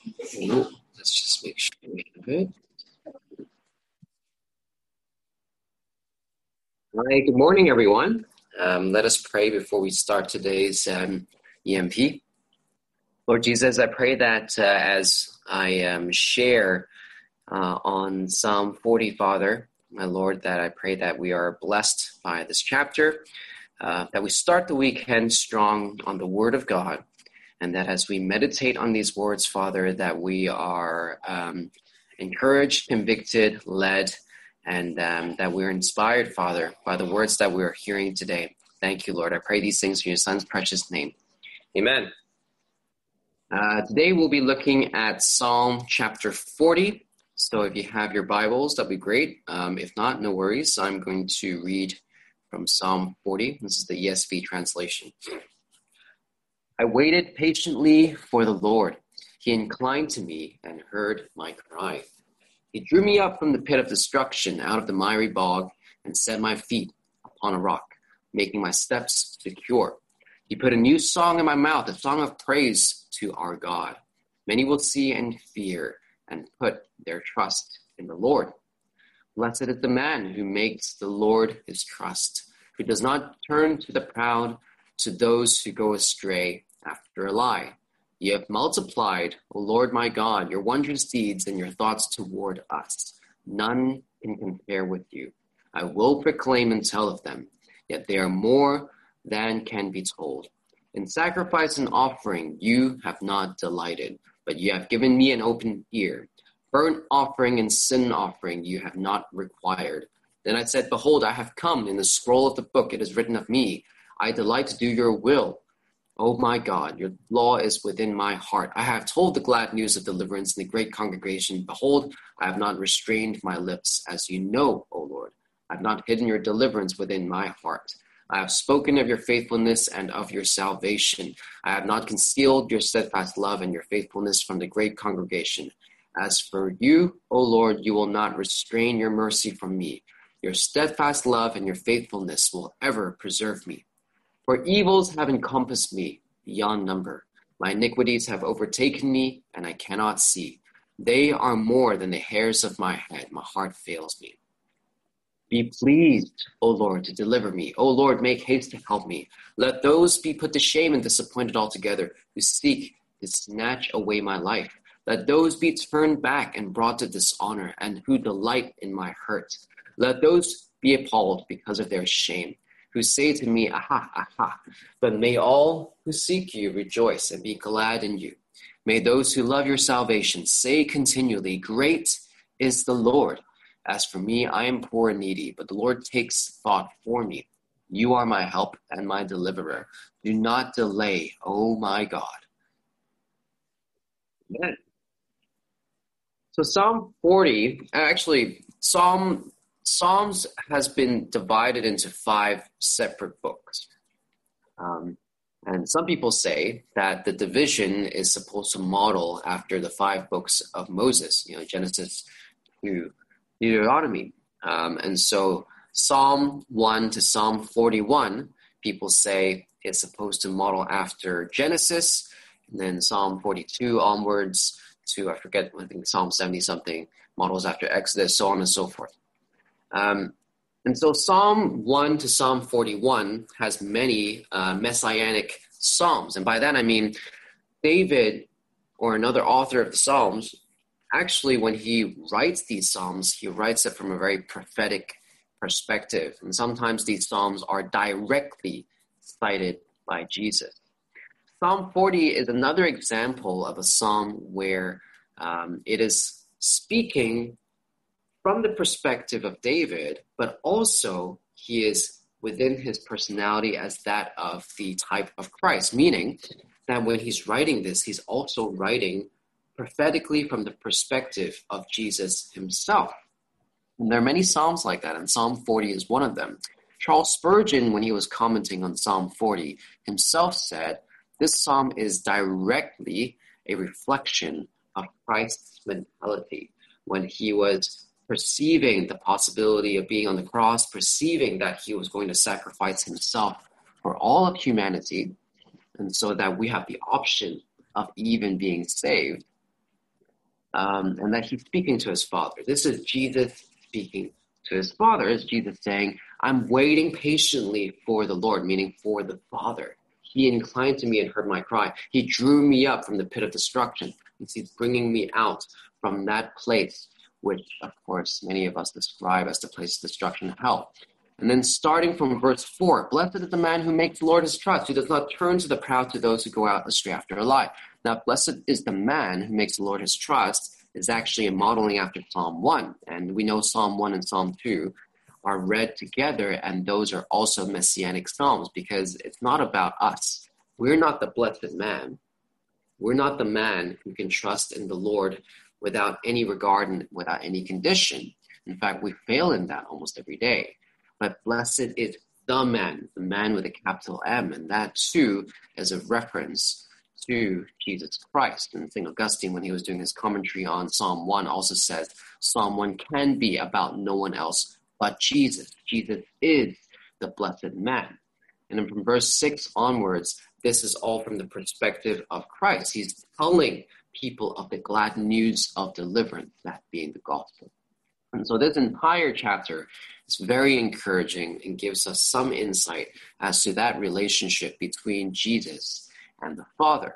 Ooh, let's just make sure we have it. Hi, good morning, everyone. Let us pray before we start today's EMP. Lord Jesus, I pray that as I share on Psalm 40, Father, my Lord, that I pray that we are blessed by this chapter, that we start the weekend strong on the Word of God, and that as we meditate on these words, Father, that we are encouraged, convicted, led, and that we're inspired, Father, by the words that we're hearing today. Thank you, Lord. I pray these things in your Son's precious name. Amen. Today we'll be looking at Psalm chapter 40. So if you have your Bibles, that'd be great. If not, no worries. I'm going to read from Psalm 40. This is the ESV translation. I waited patiently for the Lord. He inclined to me and heard my cry. He drew me up from the pit of destruction, out of the miry bog, and set my feet upon a rock, making my steps secure. He put a new song in my mouth, a song of praise to our God. Many will see and fear and put their trust in the Lord. Blessed is the man who makes the Lord his trust, who does not turn to the proud, to those who go astray after a lie. You have multiplied, O Lord my God, your wondrous deeds and your thoughts toward us. None can compare with you. I will proclaim and tell of them, yet they are more than can be told. In sacrifice and offering you have not delighted, but you have given me an open ear. Burnt offering and sin offering you have not required. Then I said, behold, I have come. In the scroll of the book it is written of me. I delight to do your will. O my God, your law is within my heart. I have told the glad news of deliverance in the great congregation. Behold, I have not restrained my lips, as you know, O Lord. I have not hidden your deliverance within my heart. I have spoken of your faithfulness and of your salvation. I have not concealed your steadfast love and your faithfulness from the great congregation. As for you, O Lord, you will not restrain your mercy from me. Your steadfast love and your faithfulness will ever preserve me. For evils have encompassed me beyond number. My iniquities have overtaken me, and I cannot see. They are more than the hairs of my head. My heart fails me. Be pleased, O Lord, to deliver me. O Lord, make haste to help me. Let those be put to shame and disappointed altogether who seek to snatch away my life. Let those be turned back and brought to dishonor, and who delight in my hurt. Let those be appalled because of their shame, who say to me, aha, aha. But may all who seek you rejoice and be glad in you. May those who love your salvation say continually, great is the Lord. As for me, I am poor and needy, but the Lord takes thought for me. You are my help and my deliverer. Do not delay, O my God. Amen. So Psalm 40, Psalms has been divided into 5 separate books. And some people say that the division is supposed to model after the 5 books of Moses, Genesis to Deuteronomy. And so Psalm 1 to Psalm 41, people say it's supposed to model after Genesis, and then Psalm 42 onwards to, I think Psalm 70-something models after Exodus, so on and so forth. And so Psalm 1 to Psalm 41 has many messianic psalms. And by that I mean David, or another author of the Psalms, actually when he writes these psalms, he writes it from a very prophetic perspective. And sometimes these psalms are directly cited by Jesus. Psalm 40 is another example of a psalm where it is speaking from the perspective of David, but also he is within his personality as that of the type of Christ, meaning that when he's writing this, he's also writing prophetically from the perspective of Jesus himself. And there are many psalms like that, and Psalm 40 is one of them. Charles Spurgeon, when he was commenting on Psalm 40, himself said, this psalm is directly a reflection of Christ's mentality when he was perceiving the possibility of being on the cross, perceiving that he was going to sacrifice himself for all of humanity, and so that we have the option of even being saved. and that he's speaking to his Father. This is Jesus speaking to his Father. Is Jesus saying, I'm waiting patiently for the Lord, meaning for the Father. He inclined to me and heard my cry. He drew me up from the pit of destruction. He's bringing me out from that place, which, of course, many of us describe as the place of destruction and hell. And then starting from verse 4, blessed is the man who makes the Lord his trust, who does not turn to the proud, to those who go out astray after a lie. Now, blessed is the man who makes the Lord his trust is actually a modeling after Psalm 1. And we know Psalm 1 and Psalm 2 are read together, and those are also messianic psalms because it's not about us. We're not the blessed man. We're not the man who can trust in the Lord without any regard and without any condition. In fact, we fail in that almost every day. But blessed is the man with a capital M, and that too is a reference to Jesus Christ. And St. Augustine, when he was doing his commentary on Psalm 1, also says Psalm 1 can be about no one else but Jesus. Jesus is the blessed man. And then from verse 6 onwards, this is all from the perspective of Christ. He's telling people of the glad news of deliverance, that being the gospel. And so this entire chapter is very encouraging and gives us some insight as to that relationship between Jesus and the Father.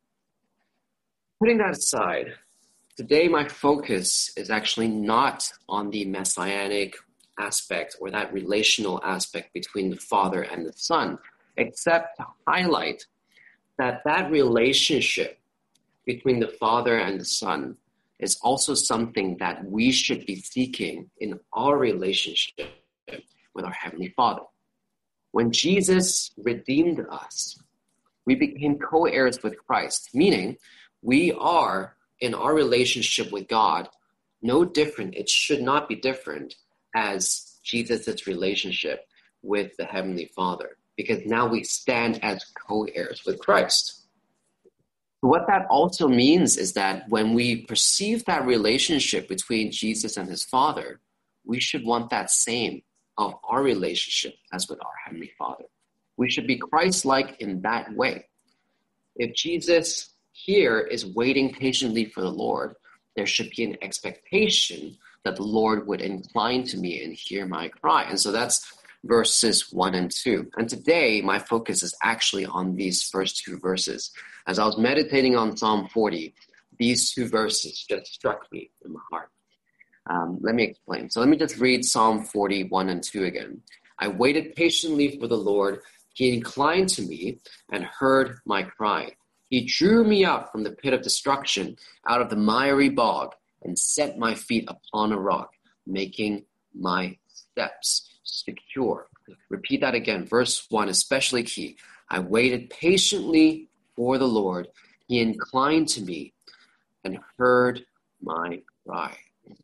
Putting that aside, today my focus is actually not on the messianic aspect or that relational aspect between the Father and the Son, except to highlight that that relationship between the Father and the Son is also something that we should be seeking in our relationship with our Heavenly Father. When Jesus redeemed us, we became co-heirs with Christ, meaning we are, in our relationship with God, no different, it should not be different as Jesus' relationship with the Heavenly Father, because now we stand as co-heirs with Christ. What that also means is that when we perceive that relationship between Jesus and his Father, we should want that same of our relationship as with our Heavenly Father. We should be Christ-like in that way. If Jesus here is waiting patiently for the Lord, there should be an expectation that the Lord would incline to me and hear my cry. And so that's verses 1 and 2. And today, my focus is actually on these first two verses. As I was meditating on Psalm 40, these two verses just struck me in my heart. Let me explain. So let me just read Psalm 40, 1 and 2 again. I waited patiently for the Lord. He inclined to me and heard my cry. He drew me up from the pit of destruction, out of the miry bog, and set my feet upon a rock, making my steps secure. Repeat that again. Verse 1, especially key. I waited patiently for the Lord. He inclined to me and heard my cry.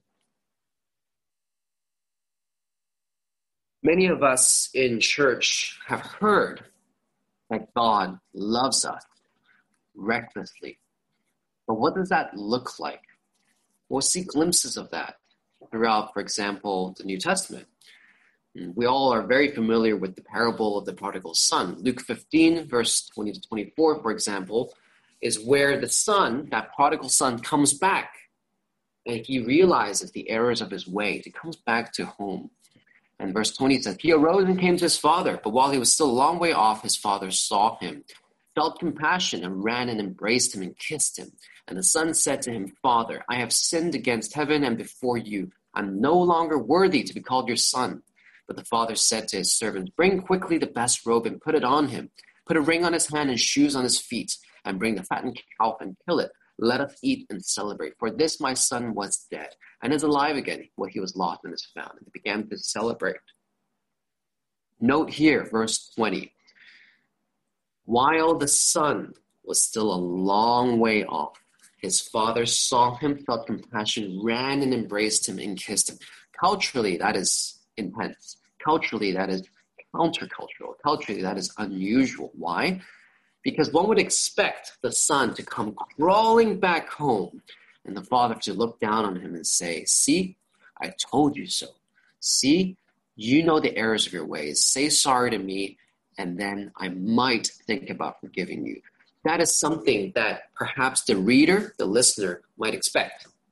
Many of us in church have heard that God loves us recklessly. But what does that look like? We'll see glimpses of that throughout, for example, the New Testament. We all are very familiar with the parable of the prodigal son. Luke 15, verse 20 to 24, for example, is where the son, that prodigal son, comes back and he realizes the errors of his way. He comes back to home. And verse 20 says, he arose and came to his father, but while he was still a long way off, his father saw him, felt compassion, and ran and embraced him and kissed him. And the son said to him, Father, I have sinned against heaven and before you. I'm no longer worthy to be called your son. But the father said to his servants, bring quickly the best robe and put it on him. Put a ring on his hand and shoes on his feet, and bring the fattened calf and kill it. Let us eat and celebrate. For this my son was dead and is alive again. Well, he was lost and is found. And they began to celebrate. Note here, verse 20. While the son was still a long way off, his father saw him, felt compassion, ran and embraced him and kissed him. Culturally, that is intense. Culturally, that is countercultural. Culturally, that is unusual. Why? Because one would expect the son to come crawling back home and the father to look down on him and say, see, I told you so. See, you know the errors of your ways. Say sorry to me, and then I might think about forgiving you. That is something that perhaps the reader, the listener, might expect.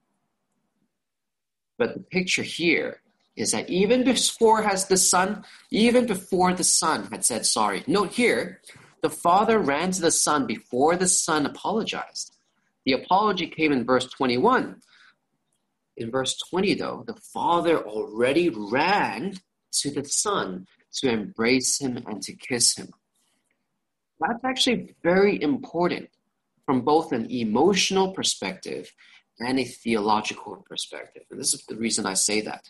But the picture here is that even before the son had said sorry. Note here, the father ran to the son before the son apologized. The apology came in verse 21. In verse 20, though, the father already ran to the son to embrace him and to kiss him. That's actually very important from both an emotional perspective and a theological perspective. And this is the reason I say that.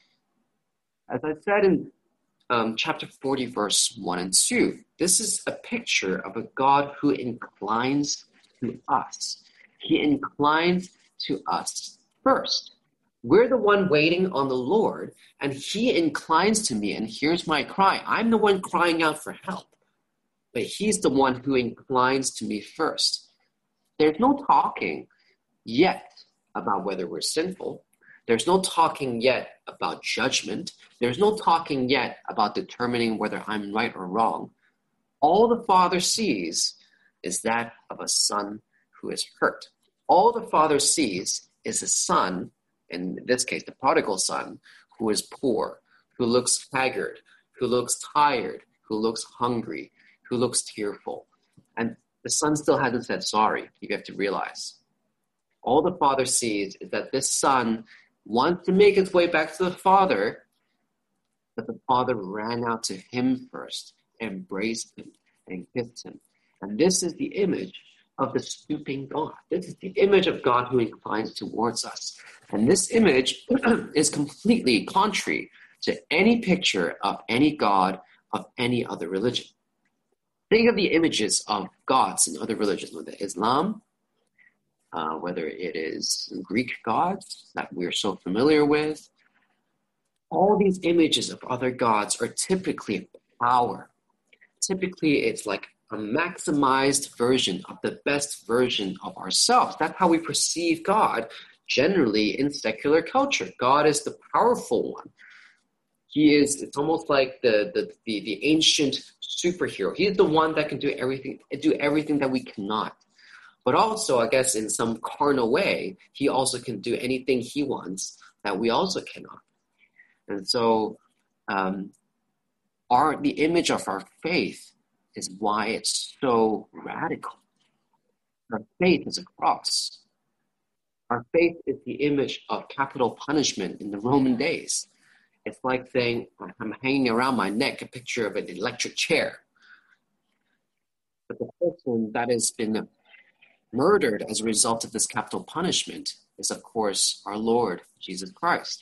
As I said in chapter 40, verse 1 and 2, this is a picture of a God who inclines to us. He inclines to us first. We're the one waiting on the Lord, and he inclines to me and hears my cry. I'm the one crying out for help, but he's the one who inclines to me first. There's no talking yet about whether we're sinful. There's no talking yet about judgment. There's no talking yet about determining whether I'm right or wrong. All the Father sees is that of a son who is hurt. All the Father sees is a son, in this case, the prodigal son, who is poor, who looks haggard, who looks tired, who looks hungry, who looks tearful. And the son still hasn't said sorry, you have to realize. All the Father sees is that this son wants to make his way back to the Father, but the Father ran out to him first, embraced him, and kissed him. And this is the image of the stooping God. This is the image of God who inclines towards us. And this image is completely contrary to any picture of any God of any other religion. Think of the images of gods in other religions, whether Islam, whether it is Greek gods that we're so familiar with. All these images of other gods are typically power. Typically, it's like a maximized version of the best version of ourselves. That's how we perceive God generally in secular culture. God is the powerful one. It's almost like the ancient superhero. He is the one that can do everything that we cannot. But also, I guess in some carnal way, he also can do anything he wants that we also cannot. And so the image of our faith is why it's so radical. Our faith is a cross. Our faith is the image of capital punishment in the Roman days. It's like saying, I'm hanging around my neck a picture of an electric chair. But the person that has been murdered as a result of this capital punishment is, of course, our Lord Jesus Christ.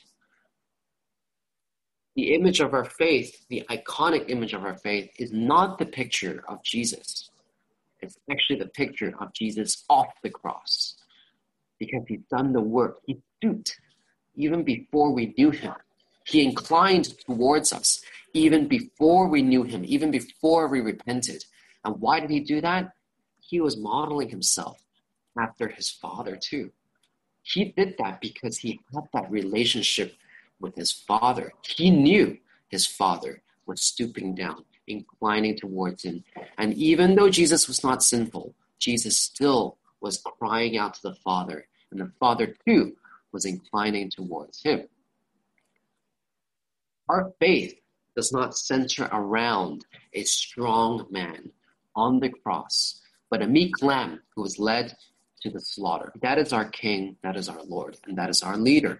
The image of our faith, the iconic image of our faith, is not the picture of Jesus. It's actually the picture of Jesus off the cross, because he's done the work. He stooped even before we knew him. He inclined towards us even before we knew him, even before we repented. And why did he do that? He was modeling himself after his Father too. He did that because he had that relationship with his Father. He knew his Father was stooping down, inclining towards him. And even though Jesus was not sinful, Jesus still was crying out to the Father, and the Father too was inclining towards him. Our faith does not center around a strong man on the cross, but a meek lamb who was led to the slaughter. That is our King, that is our Lord, and that is our leader.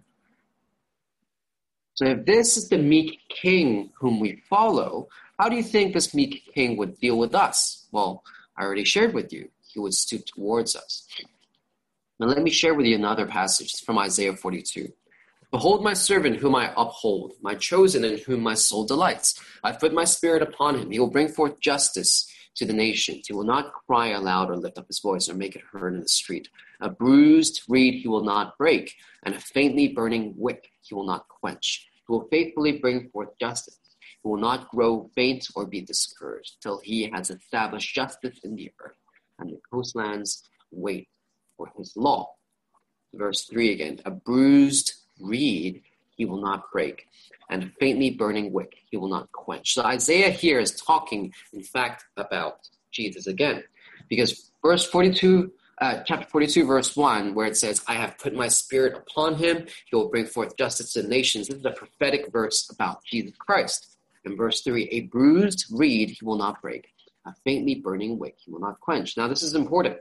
So if this is the meek king whom we follow, how do you think this meek king would deal with us? Well, I already shared with you. He would stoop towards us. Now let me share with you another passage from Isaiah 42. Behold my servant whom I uphold, my chosen in whom my soul delights. I put my spirit upon him. He will bring forth justice to the nations. He will not cry aloud or lift up his voice or make it heard in the street. A bruised reed he will not break, and a faintly burning wick he will not quench. He will faithfully bring forth justice. He will not grow faint or be discouraged till he has established justice in the earth, and the coastlands wait for his law. Verse 3 again. A bruised reed he will not break, and a faintly burning wick he will not quench. So Isaiah here is talking, in fact, about Jesus again. Because verse 42 chapter 42, verse 1, where it says, I have put my spirit upon him. He will bring forth justice to the nations. This is a prophetic verse about Jesus Christ. In verse 3, a bruised reed he will not break. A faintly burning wick he will not quench. Now, this is important.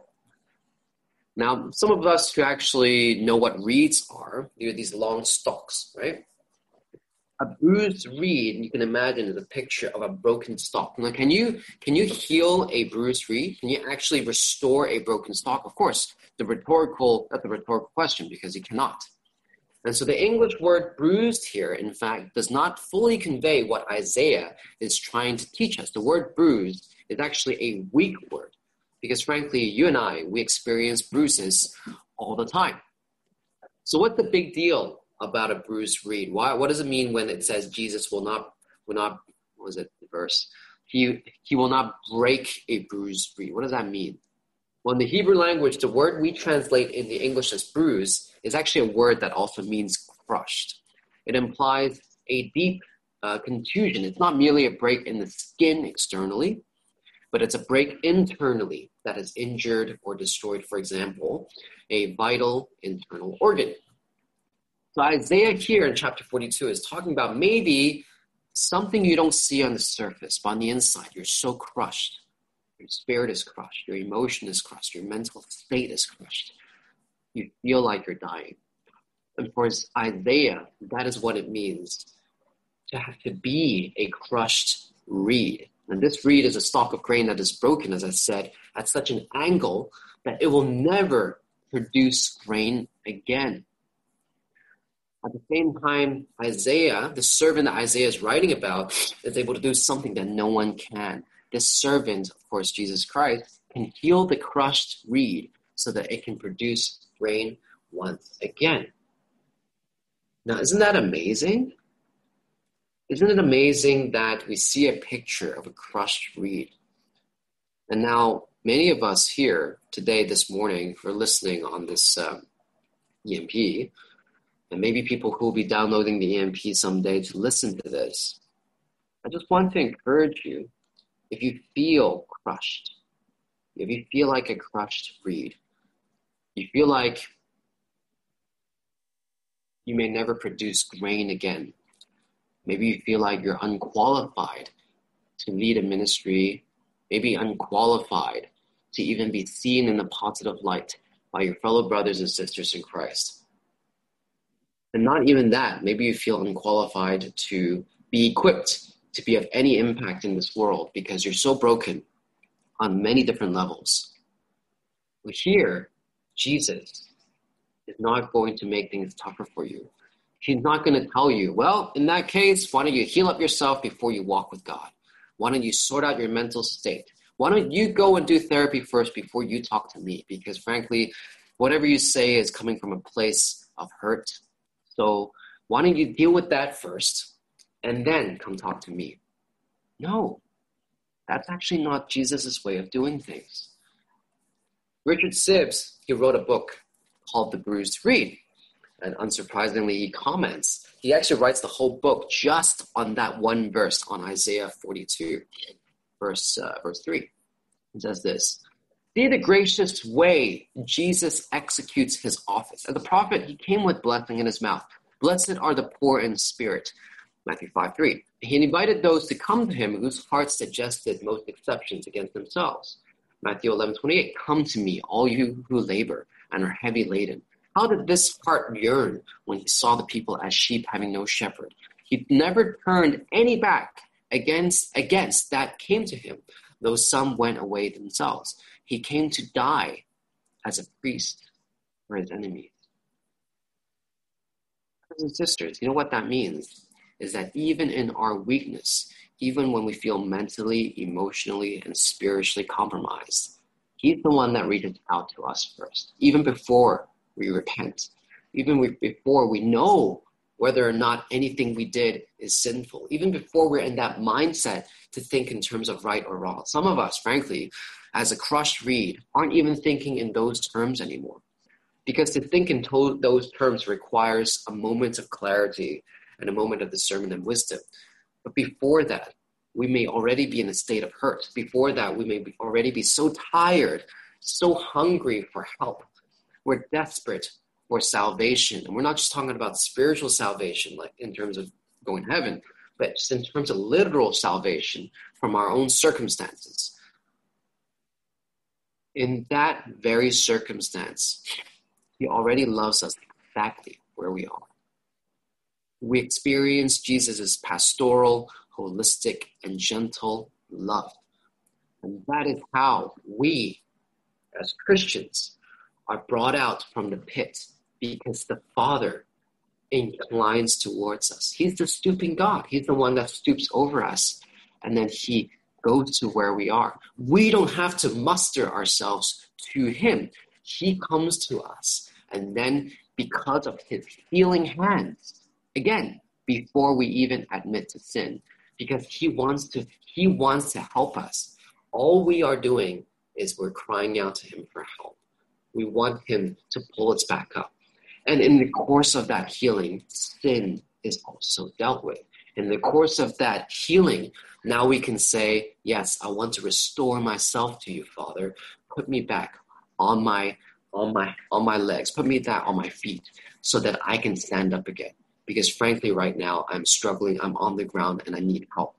Now, some of us who actually know what reeds are, they're these long stalks, right? A bruised reed, you can imagine, is a picture of a broken stalk. Now, can you heal a bruised reed? Can you actually restore a broken stalk? Of course, that's a rhetorical question because you cannot. And so the English word bruised here, in fact, does not fully convey what Isaiah is trying to teach us. The word bruised is actually a weak word because, frankly, you and I, we experience bruises all the time. So what's the big deal about a bruised reed? What does it mean when it says Jesus will not what was it, the verse? He will not break a bruised reed. What does that mean? Well, in the Hebrew language, the word we translate in the English as bruise is actually a word that also means crushed. It implies a deep contusion. It's not merely a break in the skin externally, but it's a break internally that has injured or destroyed, for example, a vital internal organ. So Isaiah here in chapter 42 is talking about maybe something you don't see on the surface, but on the inside, you're so crushed. Your spirit is crushed. Your emotion is crushed. Your mental state is crushed. You feel like you're dying. And for Isaiah, that is what it means to have to be a crushed reed. And this reed is a stalk of grain that is broken, as I said, at such an angle that it will never produce grain again. At the same time, Isaiah, the servant that Isaiah is writing about, is able to do something that no one can. This servant, of course, Jesus Christ, can heal the crushed reed so that it can produce grain once again. Now, isn't that amazing? Isn't it amazing that we see a picture of a crushed reed? And now, many of us here today, this morning, who are listening on this EMP, and maybe people who will be downloading the EMP someday to listen to this, I just want to encourage you, if you feel crushed, if you feel like a crushed reed, you feel like you may never produce grain again, maybe you feel like you're unqualified to lead a ministry, maybe unqualified to even be seen in a positive light by your fellow brothers and sisters in Christ. And not even that, maybe you feel unqualified to be equipped to be of any impact in this world because you're so broken on many different levels. But here, Jesus is not going to make things tougher for you. He's not going to tell you, well, in that case, why don't you heal up yourself before you walk with God? Why don't you sort out your mental state? Why don't you go and do therapy first before you talk to me? Because frankly, whatever you say is coming from a place of hurt. So why don't you deal with that first and then come talk to me? No, that's actually not Jesus' way of doing things. Richard Sibbes, he wrote a book called The Bruised Reed. And unsurprisingly, he comments. He actually writes the whole book just on that one verse on Isaiah 42, verse 3. He says this, see the gracious way Jesus executes his office. As a prophet, he came with blessing in his mouth. Blessed are the poor in spirit. Matthew 5:3. He invited those to come to him whose hearts suggested most exceptions against themselves. Matthew 11:28. Come to me, all you who labor and are heavy laden. How did this heart yearn when he saw the people as sheep having no shepherd? He never turned any back against that came to him, though some went away themselves. He came to die as a priest for his enemies. Brothers and sisters, you know what that means? Is that even in our weakness, even when we feel mentally, emotionally, and spiritually compromised, he's the one that reaches out to us first, even before we repent, even before we know whether or not anything we did is sinful, even before we're in that mindset to think in terms of right or wrong. Some of us, frankly, as a crushed reed, aren't even thinking in those terms anymore. Because to think in those terms requires a moment of clarity and a moment of discernment and wisdom. But before that, we may already be in a state of hurt. Before that, we may already be so tired so hungry for help. We're desperate for salvation. And we're not just talking about spiritual salvation, like in terms of going to heaven, but just in terms of literal salvation from our own circumstances. In that very circumstance, he already loves us exactly where we are. We experience Jesus' pastoral, holistic, and gentle love. And that is how we, as Christians, are brought out from the pit, because the Father inclines towards us. He's the stooping God. He's the one that stoops over us, and then he goes to where we are. We don't have to muster ourselves to him. He comes to us, and then because of his healing hands, again, before we even admit to sin, because he wants to help us. All we are doing is we're crying out to him for help. We want him to pull us back up. And in the course of that healing, sin is also dealt with. In the course of that healing, now we can say, yes, I want to restore myself to you, Father. Put me back on my legs. Put me back on my feet so that I can stand up again. Because frankly, right now, I'm struggling. I'm on the ground and I need help.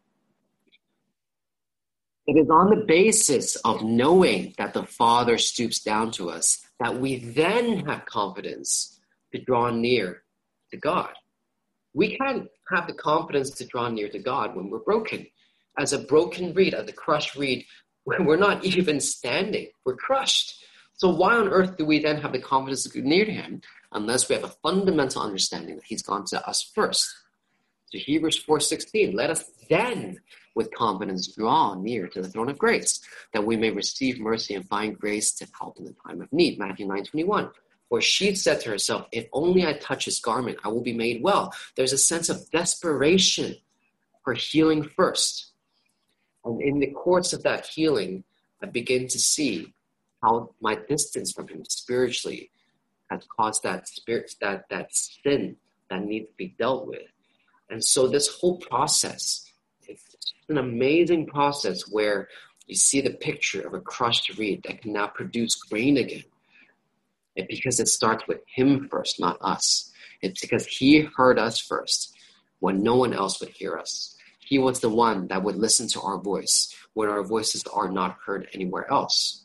It is on the basis of knowing that the Father stoops down to us that we then have confidence to draw near to God. We can't have the confidence to draw near to God when we're broken. As a broken reed, as a crushed reed, we're not even standing. We're crushed. So why on earth do we then have the confidence to go near to him unless we have a fundamental understanding that he's gone to us first? So Hebrews 4:16, let us then with confidence draw near to the throne of grace, that we may receive mercy and find grace to help in the time of need. Matthew 9:21. For she said to herself, if only I touch his garment, I will be made well. There's a sense of desperation for healing first. And in the course of that healing, I begin to see how my distance from him spiritually has caused that sin that needs to be dealt with. And so this whole process, it's an amazing process where you see the picture of a crushed reed that can now produce grain again. It's because it starts with him first, not us. It's because he heard us first when no one else would hear us. He was the one that would listen to our voice when our voices are not heard anywhere else.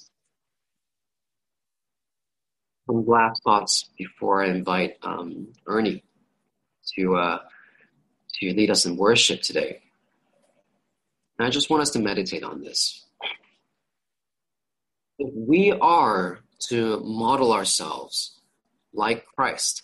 Some last thoughts before I invite Ernie to lead us in worship today. And I just want us to meditate on this. If we are to model ourselves like Christ,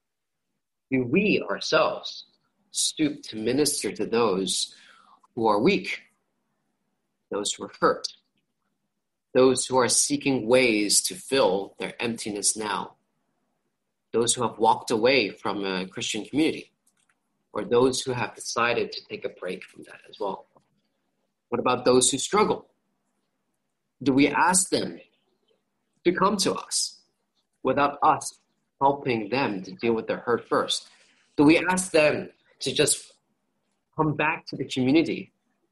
do we ourselves stoop to minister to those who are weak, those who are hurt, those who are seeking ways to fill their emptiness now, those who have walked away from a Christian community, or those who have decided to take a break from that as well? What about those who struggle? Do we ask them to come to us without us helping them to deal with their hurt first? Do we ask them to just come back to the community?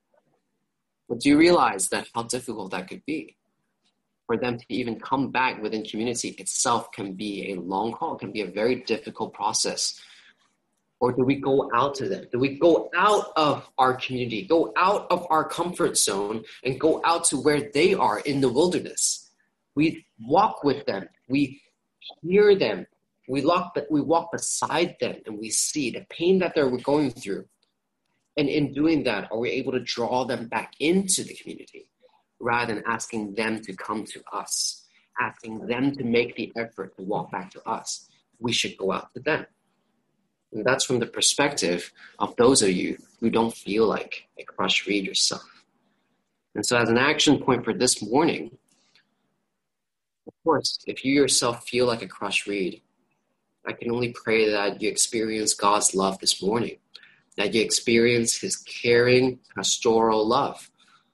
But do you realize that how difficult that could be? For them to even come back within community itself can be a long haul, can be a very difficult process. Or do we go out to them? Do we go out of our community, go out of our comfort zone, and go out to where they are in the wilderness? We walk with them. We hear them. We walk beside them, and we see the pain that they're going through. And in doing that, are we able to draw them back into the community rather than asking them to come to us, asking them to make the effort to walk back to us? We should go out to them. And that's from the perspective of those of you who don't feel like a crushed reed yourself. And so as an action point for this morning, of course, if you yourself feel like a crushed reed, I can only pray that you experience God's love this morning, that you experience his caring, pastoral love.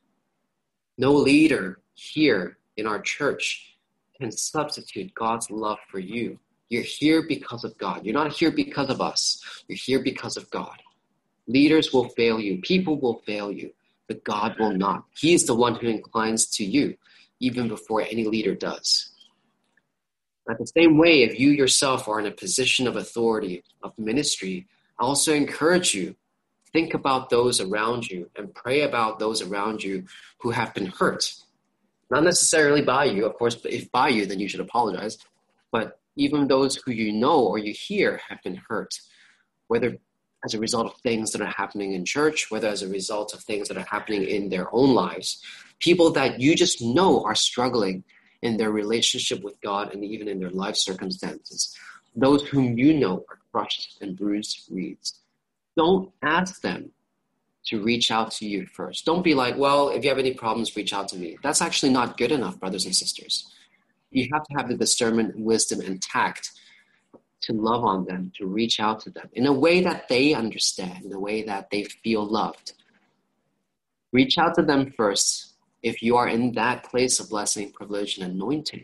No leader here in our church can substitute God's love for you. You're here because of God. You're not here because of us. You're here because of God. Leaders will fail you. People will fail you, but God will not. He's the one who inclines to you. even before any leader does. But the same way, if you yourself are in a position of authority, of ministry, I also encourage you, think about those around you and pray about those around you who have been hurt. Not necessarily by you, of course, but if by you, then you should apologize. But even those who you know or you hear have been hurt, whether as a result of things that are happening in church, whether as a result of things that are happening in their own lives, people that you just know are struggling in their relationship with God and even in their life circumstances, those whom you know are crushed and bruised reeds. Don't ask them to reach out to you first. Don't be like, well, if you have any problems, reach out to me. That's actually not good enough, brothers and sisters. You have to have the discernment, wisdom, and tact to love on them, to reach out to them in a way that they understand, in a way that they feel loved. Reach out to them first if you are in that place of blessing, privilege, and anointing.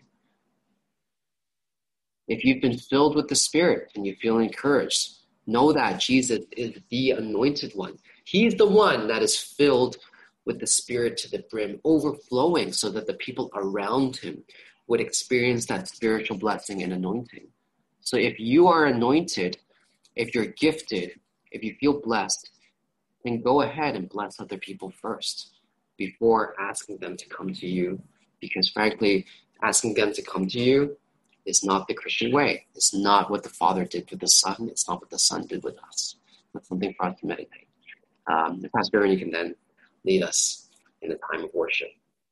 If you've been filled with the Spirit and you feel encouraged, know that Jesus is the anointed one. He's the one that is filled with the Spirit to the brim, overflowing so that the people around him would experience that spiritual blessing and anointing. So if you are anointed, if you're gifted, if you feel blessed, then go ahead and bless other people first before asking them to come to you. Because frankly, asking them to come to you is not the Christian way. It's not what the Father did with the Son. It's not what the Son did with us. That's something for us to meditate. Pastor Bernie can then lead us in a time of worship.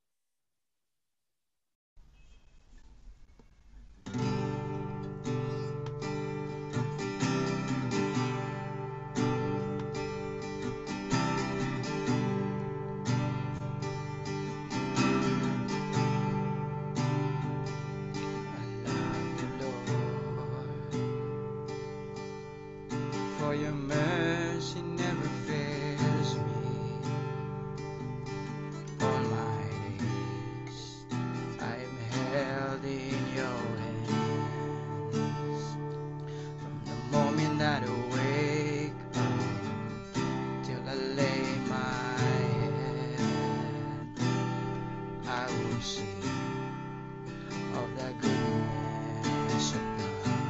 Your mercy never fails me. All my days I am held in your hands. From the moment that I wake up till I lay my head, I will sing of the goodness of God.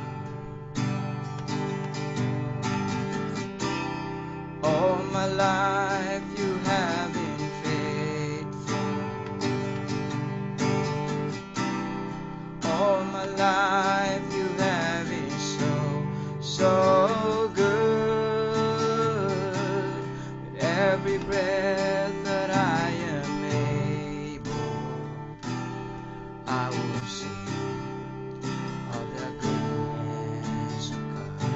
All my life you have been faithful. All my life you have been so good. With every breath that I am able, I will sing of the goodness of God.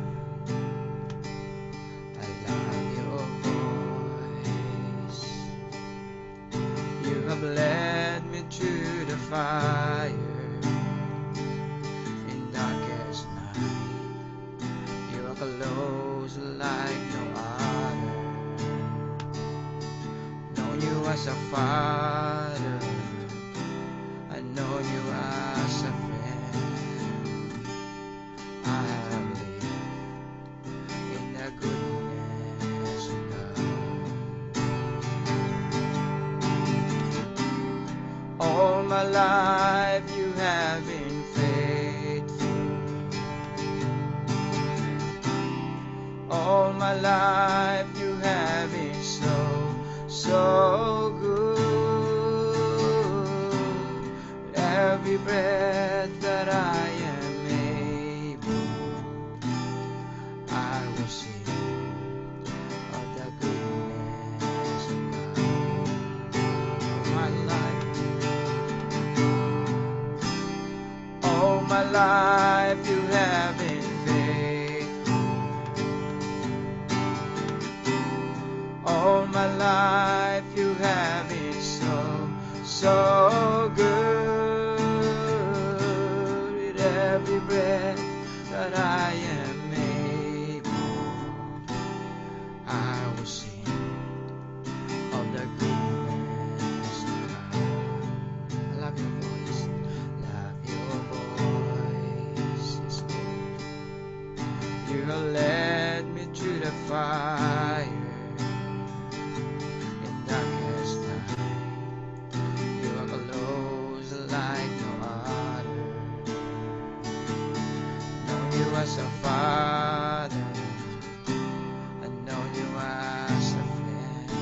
You have led me to the fire in darkest night. You are close like no other. Known you as a father, I know you as a friend. I have lived in the goodness of God. All my life you have been faithful. All my life you have been so good. With every breath that I am able, I will sing of the goodness of God. All my life you have been faithful. All my life you have been so good. With every breath that I am able, I will sing of the goodness of God. I love your voice. Love your voice. Yes, Lord. You have led me to the fire in darkest night. You are close as a father. I've known you as a friend.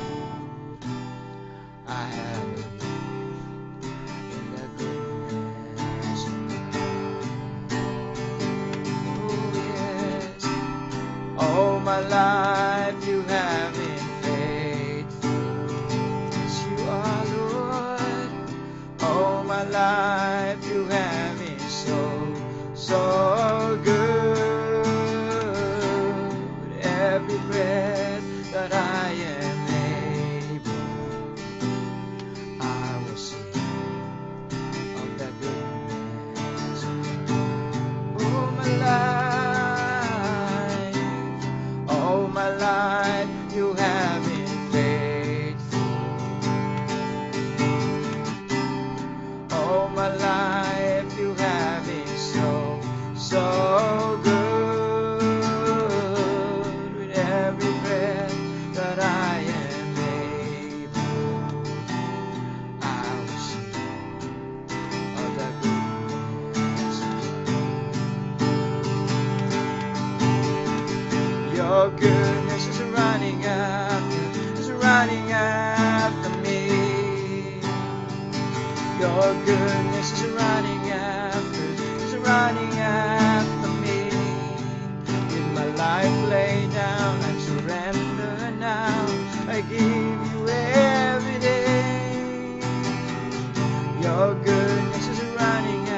I have lived in the goodness of God. Oh yes, all my life you have been faithful. Yes, you are, Lord. All my life you have been so good. Every breath that I am able, I will sing of that goodness of God. All my life you have been faithful. All my life you have been so good. With every breath that I am able, I will sing of the goodness of God. Your goodness is running after me. Your goodness is running after me. With my life laid down, I surrender now. I give you every day. Your goodness is running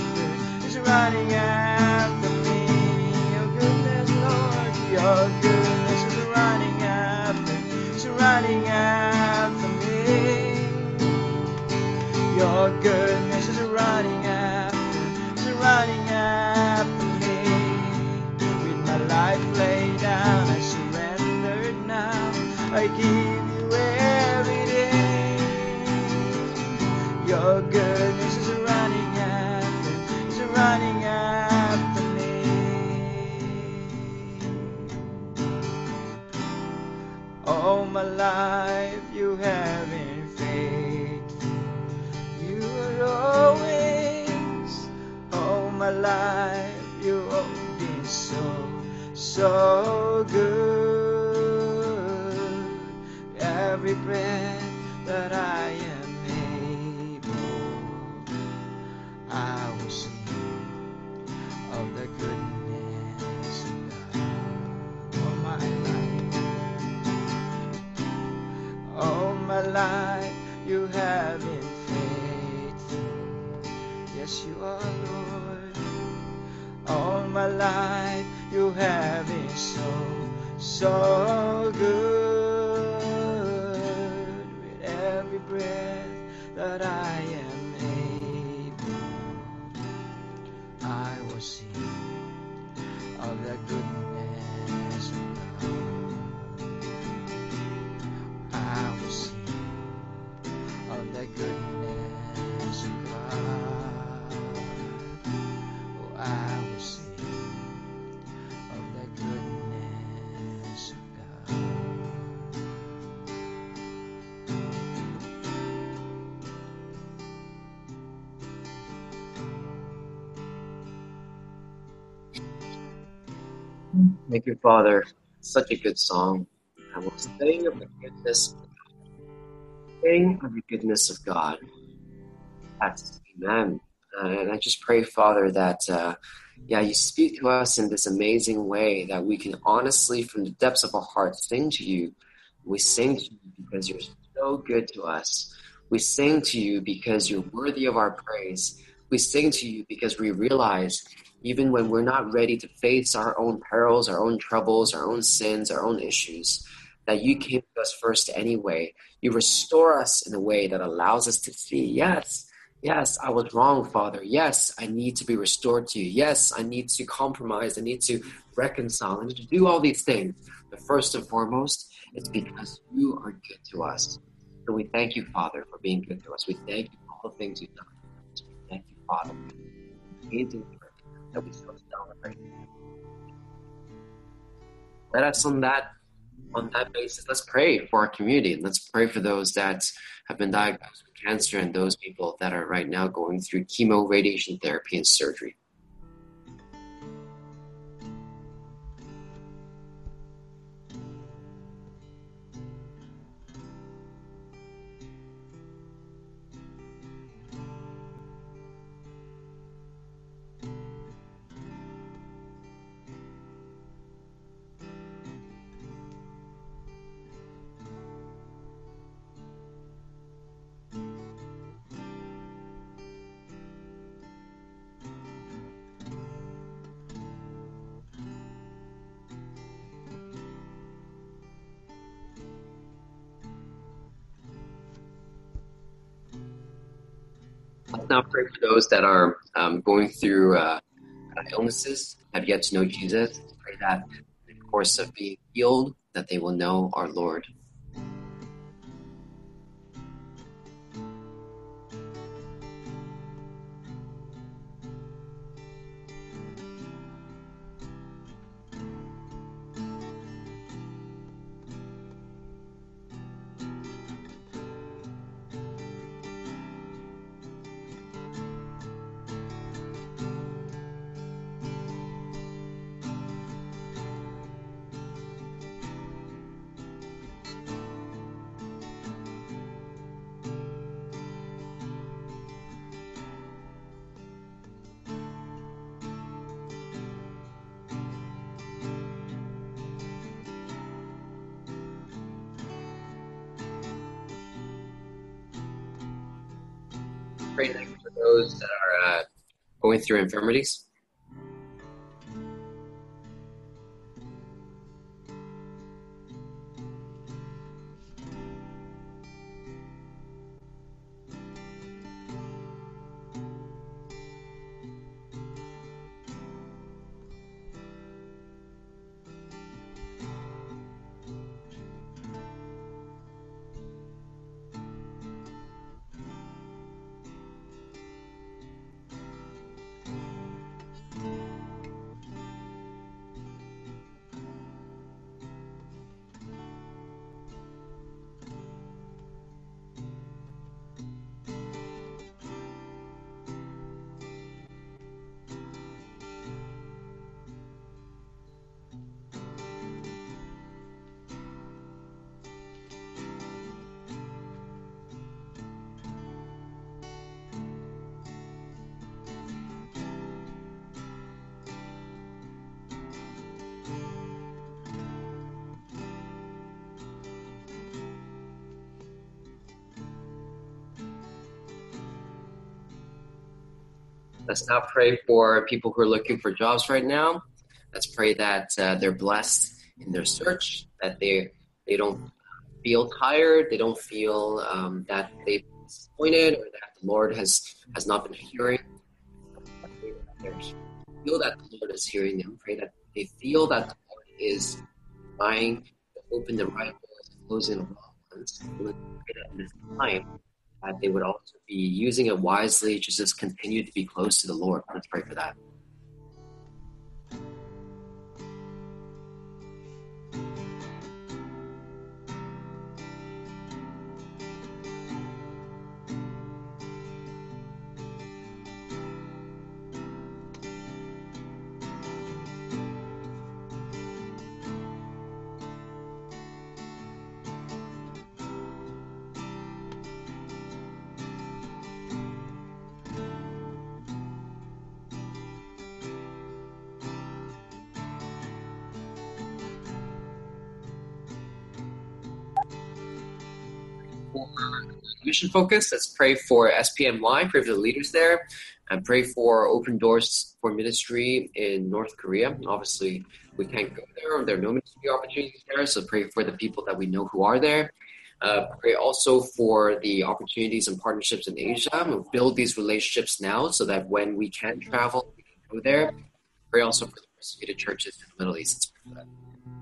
after me. Your goodness, Lord, your goodness is running after me. Your goodness is running after me. With my life laid down, I surrender it now. I give you every day. Your goodness is running after me. All my life you have been faithful. You are always, all my life you have been so good. Every breath that I am able, I will sing of the goodness of God. All my life you have been faithful. Yes, you are, Lord. All my life you have been so good. With every breath that I am able, I will sing of the goodness of God. I will sing of the goodness of God. Oh, I will sing of the goodness of God. Thank you, Father. Such a good song. I will sing of the goodness of God. That's amen. And I just pray, Father, that you speak to us in this amazing way that we can honestly, from the depths of our hearts, sing to you. We sing to you because you're so good to us. We sing to you because you're worthy of our praise. We sing to you because we realize even when we're not ready to face our own perils, our own troubles, our own sins, our own issues, that you came to us first anyway. You restore us in a way that allows us to see, yes, I was wrong, Father. Yes, I need to be restored to you. Yes, I need to compromise. I need to reconcile. I need to do all these things. But first and foremost, it's because you are good to us. So we thank you, Father, for being good to us. We thank you for all the things you've done. So we thank you, Father, for the amazing work that we so celebrate. Let us on that basis, let's pray for our community. Let's pray for those that have been diagnosed with cancer and those people that are right now going through chemo, radiation therapy, and surgery. Let's now pray for those that are going through illnesses, have yet to know Jesus. Pray that in the course of being healed, that they will know our Lord. Pray for those that are going through infirmities. Let's now pray for people who are looking for jobs right now. Let's pray that they're blessed in their search, that they don't feel tired, they don't feel that they've been disappointed, or that the Lord has not been hearing. Feel that the Lord is hearing them. Pray that they feel that the Lord is trying to open the right doors and closing the wrong ones. Pray that in this time, that they would also be using it wisely to just continue to be close to the Lord. Let's pray for that. For mission focus, let's pray for SPM Live, pray for the leaders there, and pray for open doors for ministry in North Korea. Obviously, we can't go there. There are no ministry opportunities there, so pray for the people that we know who are there. Pray also for the opportunities and partnerships in Asia. We'll build these relationships now so that when we can travel, we can go there. Pray also for the persecuted churches in the Middle East. Let's pray for that.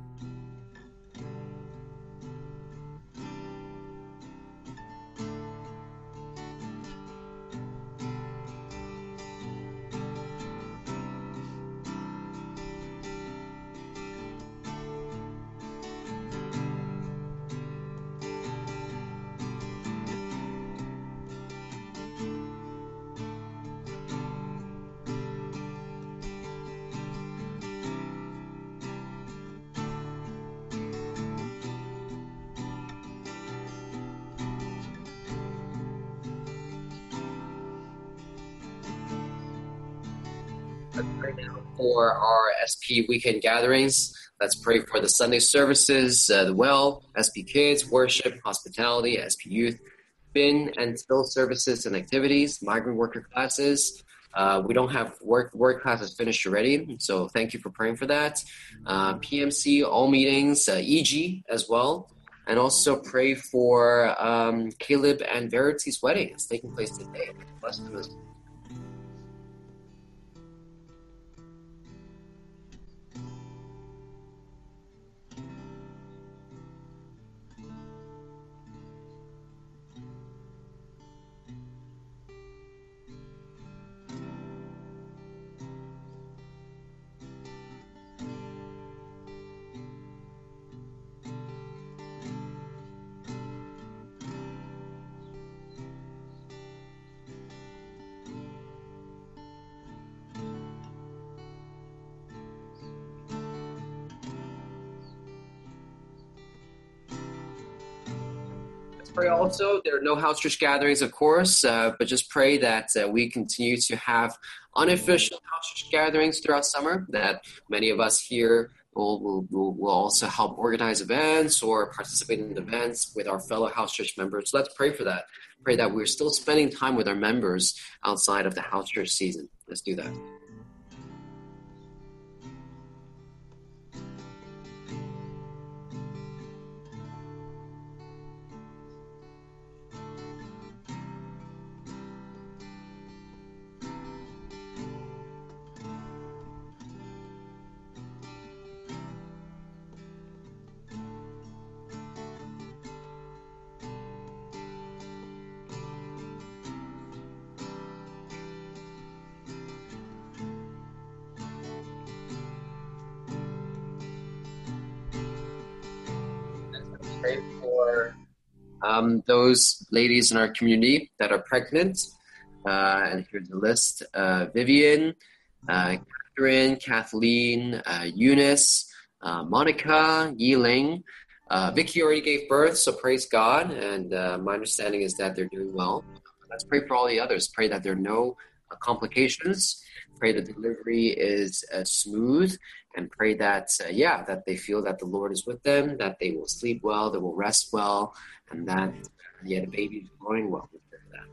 Let's pray now for our SP weekend gatherings. Let's pray for the Sunday services, the Well, SP Kids, Worship, Hospitality, SP Youth, Bin and Still services and activities, migrant worker classes. We don't have work classes finished already, so thank you for praying for that. PMC, all meetings, EG as well. And also pray for Caleb and Verity's wedding. It's taking place today. Bless them as pray also. There are no house church gatherings, of course, but just pray that we continue to have unofficial house church gatherings throughout summer, that many of us here will also help organize events or participate in events with our fellow house church members. So let's pray for that. Pray that we're still spending time with our members outside of the house church season. Let's do that. Pray for those ladies in our community that are pregnant. And here's the list. Vivian, Catherine, Kathleen, Eunice, Monica, Yiling. Vicky already gave birth, so praise God. And my understanding is that they're doing well. Let's pray for all the others. Pray that there are no complications. Pray the delivery is smooth. And pray that, that they feel that the Lord is with them, that they will sleep well, they will rest well, and that, the baby is growing well. We pray for that.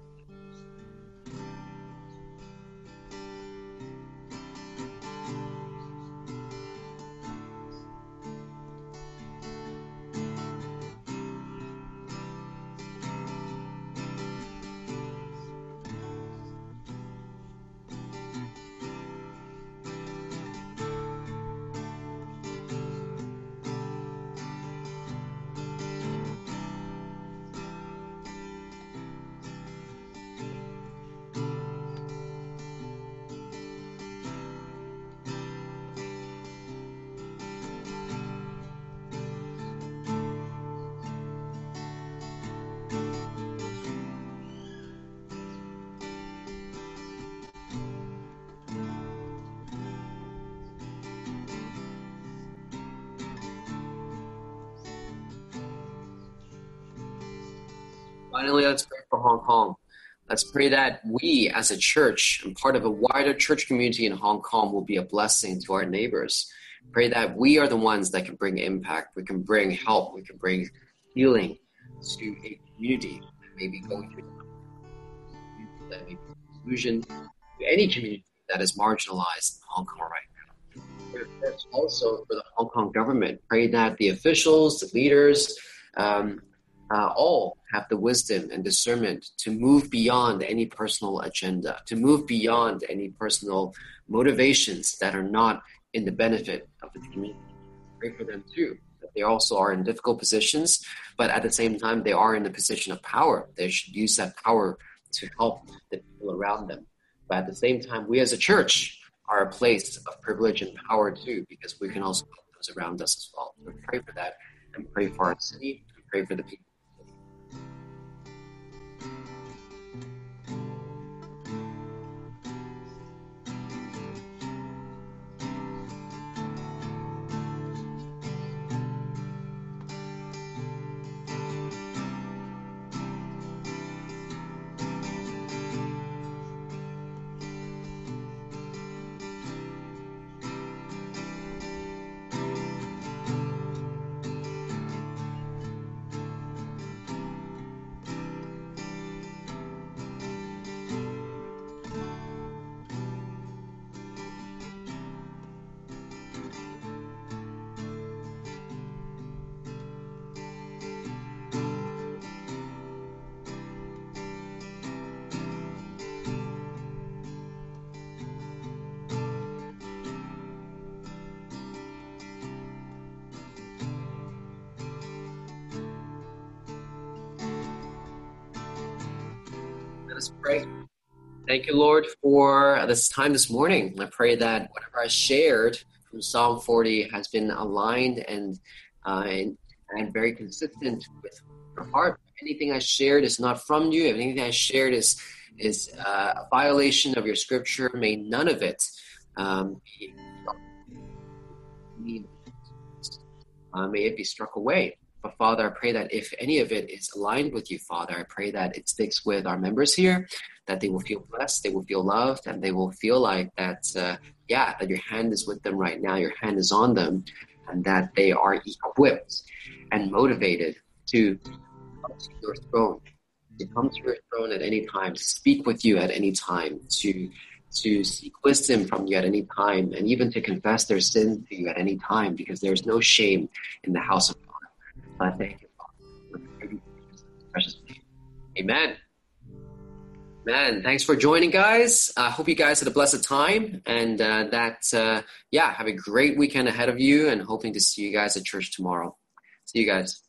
Finally, let's pray for Hong Kong. Let's pray that we as a church and part of a wider church community in Hong Kong will be a blessing to our neighbors. Pray that we are the ones that can bring impact. We can bring help. We can bring healing to a community that may be going through that may be exclusion, to any community that is marginalized in Hong Kong right now. Pray also for the Hong Kong government. Pray that the officials, the leaders, all have the wisdom and discernment to move beyond any personal agenda, to move beyond any personal motivations that are not in the benefit of the community. Pray for them too, that they also are in difficult positions, but at the same time, they are in a position of power. They should use that power to help the people around them. But at the same time, we as a church are a place of privilege and power too, because we can also help those around us as well. So pray for that, and pray for our city, and pray for the people. Let's pray. Thank you, Lord, for this time this morning. I pray that whatever I shared from Psalm 40 has been aligned and very consistent with your heart. If anything I shared is not from you, if anything I shared is a violation of your scripture, may none of it may it be struck away. But Father, I pray that if any of it is aligned with you, Father, I pray that it sticks with our members here, that they will feel blessed, they will feel loved, and they will feel like that, that your hand is with them right now, your hand is on them, and that they are equipped and motivated to come to your throne, at any time, to speak with you at any time, to seek wisdom from you at any time, and even to confess their sins to you at any time, because there's no shame in the house of God. I thank you, Father, for your precious name. Amen. Man, thanks for joining, guys. I hope you guys had a blessed time, and have a great weekend ahead of you, and hoping to see you guys at church tomorrow. See you guys.